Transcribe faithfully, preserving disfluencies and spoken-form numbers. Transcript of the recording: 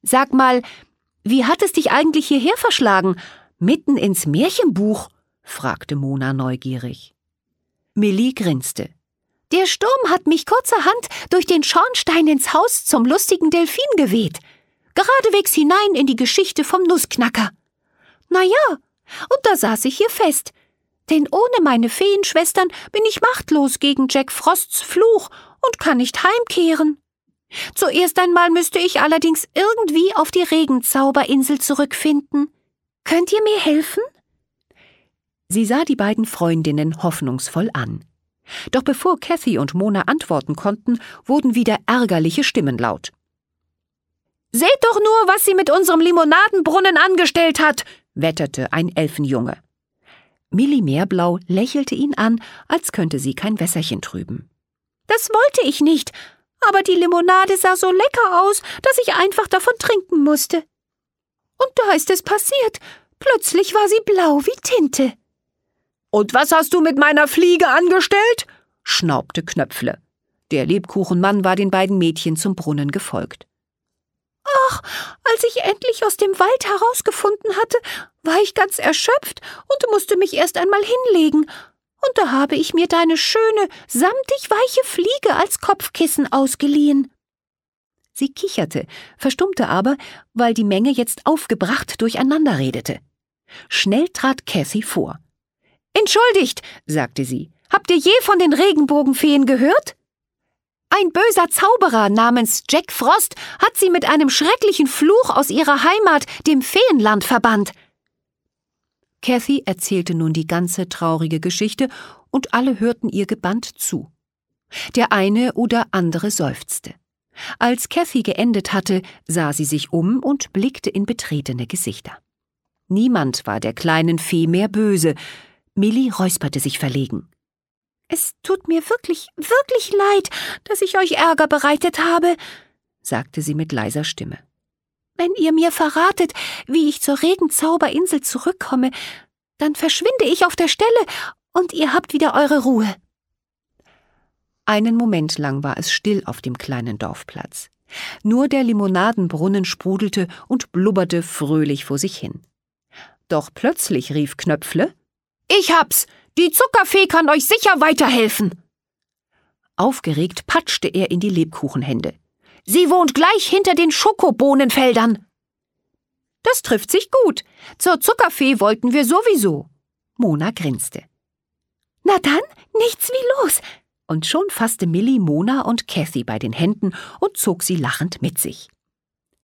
»Sag mal, wie hat es dich eigentlich hierher verschlagen? Mitten ins Märchenbuch?« fragte Mona neugierig. Millie grinste. »Der Sturm hat mich kurzerhand durch den Schornstein ins Haus zum lustigen Delfin geweht. Geradewegs hinein in die Geschichte vom Nussknacker. Na ja, und da saß ich hier fest. Denn ohne meine Feenschwestern bin ich machtlos gegen Jack Frosts Fluch und kann nicht heimkehren. Zuerst einmal müsste ich allerdings irgendwie auf die Regenzauberinsel zurückfinden. Könnt ihr mir helfen?« Sie sah die beiden Freundinnen hoffnungsvoll an. Doch bevor Cathy und Mona antworten konnten, wurden wieder ärgerliche Stimmen laut. »Seht doch nur, was sie mit unserem Limonadenbrunnen angestellt hat«, wetterte ein Elfenjunge. Millie Meerblau lächelte ihn an, als könnte sie kein Wässerchen trüben. »Das wollte ich nicht, aber die Limonade sah so lecker aus, dass ich einfach davon trinken musste. Und da ist es passiert. Plötzlich war sie blau wie Tinte.« »Und was hast du mit meiner Fliege angestellt?« schnaubte Knöpfle. Der Lebkuchenmann war den beiden Mädchen zum Brunnen gefolgt. »Ach, als ich endlich aus dem Wald herausgefunden hatte, war ich ganz erschöpft und musste mich erst einmal hinlegen. Und da habe ich mir deine schöne, samtig weiche Fliege als Kopfkissen ausgeliehen.« Sie kicherte, verstummte aber, weil die Menge jetzt aufgebracht durcheinander redete. Schnell trat Cathy vor. »Entschuldigt«, sagte sie, »habt ihr je von den Regenbogenfeen gehört? Ein böser Zauberer namens Jack Frost hat sie mit einem schrecklichen Fluch aus ihrer Heimat, dem Feenland, verbannt.« Cathy erzählte nun die ganze traurige Geschichte, und alle hörten ihr gebannt zu. Der eine oder andere seufzte. Als Cathy geendet hatte, sah sie sich um und blickte in betretene Gesichter. Niemand war der kleinen Fee mehr böse. Millie räusperte sich verlegen. »Es tut mir wirklich, wirklich leid, dass ich euch Ärger bereitet habe«, sagte sie mit leiser Stimme. »Wenn ihr mir verratet, wie ich zur Regenzauberinsel zurückkomme, dann verschwinde ich auf der Stelle und ihr habt wieder eure Ruhe.« Einen Moment lang war es still auf dem kleinen Dorfplatz. Nur der Limonadenbrunnen sprudelte und blubberte fröhlich vor sich hin. Doch plötzlich rief Knöpfle: »Ich hab's! Die Zuckerfee kann euch sicher weiterhelfen!« Aufgeregt patschte er in die Lebkuchenhände. »Sie wohnt gleich hinter den Schokobohnenfeldern.« »Das trifft sich gut. Zur Zuckerfee wollten wir sowieso.« Mona grinste. »Na dann, nichts wie los!« Und schon fasste Millie Mona und Cathy bei den Händen und zog sie lachend mit sich.